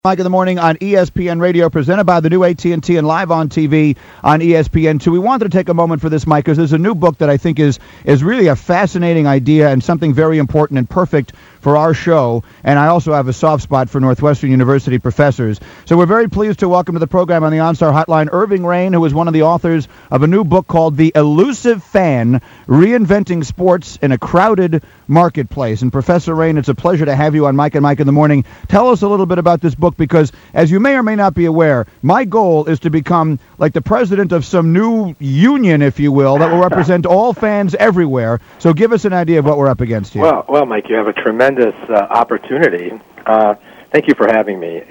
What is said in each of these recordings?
Mike in the Morning on ESPN Radio, presented by the new AT&T and live on TV on ESPN2. We wanted to take a moment for this, Mike, because there's a new book that I think is really a fascinating idea and something very important and perfect for our show. And I also have a soft spot for Northwestern University professors. So we're very pleased to welcome to the program on the OnStar Hotline Irving Rain, who is one of the authors of a new book called The Elusive Fan, Reinventing Sports in a Crowded Marketplace. And Professor Rain, it's a pleasure to have you on Mike and Mike in the Morning. Tell us a little bit about this book, because as you may or may not be aware, my goal is to become like the president of some new union, if you will, that will represent all fans everywhere. So give us an idea of what we're up against here. Well, Mike, you have a tremendous opportunity. Thank you for having me.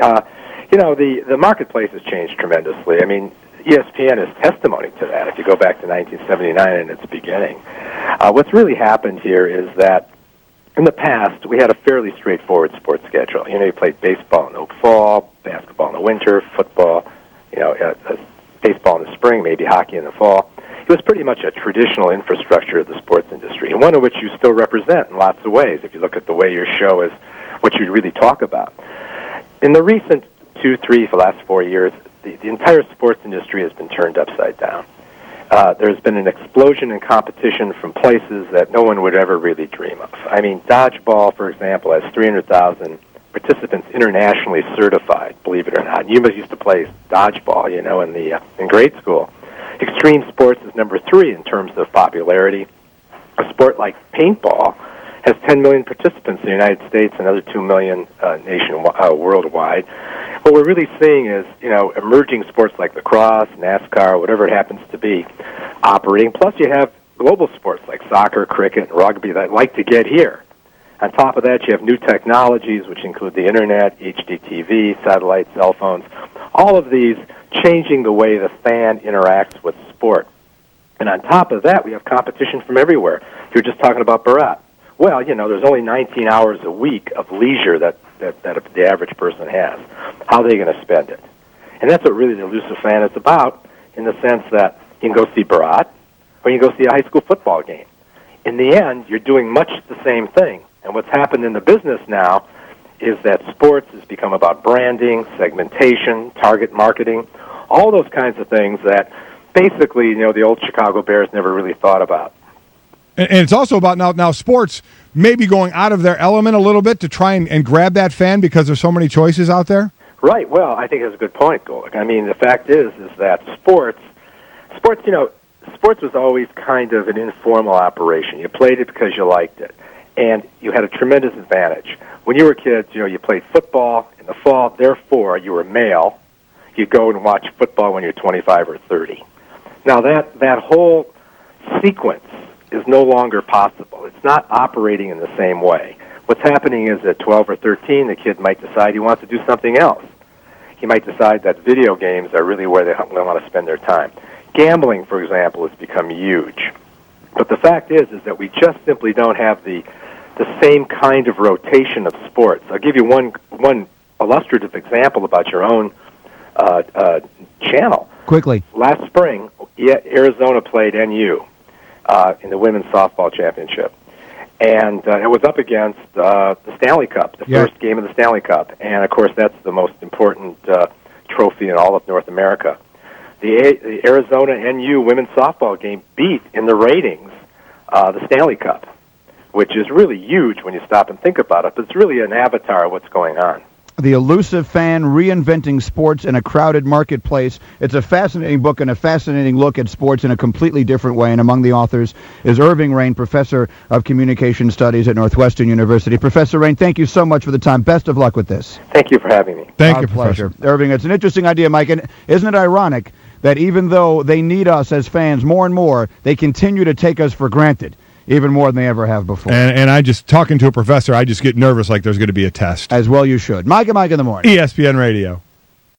The marketplace has changed tremendously. I mean, ESPN is testimony to that. If you go back to 1979 and its beginning, what's really happened here is that in the past, we had a fairly straightforward sports schedule. You played baseball in the fall, basketball in the winter, football, baseball in the spring, maybe hockey in the fall. It was pretty much a traditional infrastructure of the sports industry, and one of which you still represent in lots of ways, if you look at the way your show is, what you really talk about. In the recent 2, 3, for the last 4 years, the entire sports industry has been turned upside down. There's been an explosion in competition from places that no one would ever really dream of. I mean, dodgeball, for example, has 300,000 participants internationally certified, believe it or not. You used to play dodgeball, in grade school. Extreme sports is number 3 in terms of popularity. A sport like paintball has 10 million participants in the United States, another 2 million worldwide. What we're really seeing is, emerging sports like lacrosse, NASCAR, whatever it happens to be, operating. Plus you have global sports like soccer, cricket, and rugby that like to get here. On top of that, you have new technologies, which include the Internet, HDTV, satellite, cell phones, all of these changing the way the fan interacts with sport. And on top of that, we have competition from everywhere. You're just talking about Bharat. Well, there's only 19 hours a week of leisure that the average person has. How are they going to spend it? And that's what really the Elusive Fan is about, in the sense that you can go see Bharat, or you can go see a high school football game. In the end, you're doing much the same thing. And what's happened in the business now is that sports has become about branding, segmentation, target marketing, all those kinds of things that basically, the old Chicago Bears never really thought about. And it's also about now sports maybe going out of their element a little bit to try and grab that fan because there's so many choices out there? Right. Well, I think that's a good point, Golik. I mean, the fact is that sports, sports was always kind of an informal operation. You played it because you liked it, and you had a tremendous advantage. When you were kids, you played football in the fall, therefore you were male. You'd go and watch football when you're 25 or 30. Now, that whole sequence is no longer possible. It's not operating in the same way. What's happening is at 12 or 13, the kid might decide he wants to do something else. He might decide that video games are really where they want to spend their time. Gambling, for example, has become huge. But the fact is that we just simply don't have the same kind of rotation of sports. I'll give you one illustrative example about your own channel. Quickly. Last spring, Arizona played NU in the women's softball championship. And it was up against the Stanley Cup, the first game of the Stanley Cup. And, of course, that's the most important trophy in all of North America. The Arizona NU women's softball game beat, in the ratings, the Stanley Cup, which is really huge when you stop and think about it. But it's really an avatar of what's going on. The Elusive Fan, Reinventing Sports in a Crowded Marketplace. It's a fascinating book and a fascinating look at sports in a completely different way. And among the authors is Irving Rain, professor of communication studies at Northwestern University. Professor Rain, thank you so much for the time. Best of luck with this. Thank you for having me. Thank you, pleasure. Professor. Irving, it's an interesting idea, Mike. And isn't it ironic that even though they need us as fans more and more, they continue to take us for granted? Even more than they ever have before. And I just, talking to a professor, I just get nervous like there's going to be a test. As well you should. Mike and Mike in the Morning. ESPN Radio.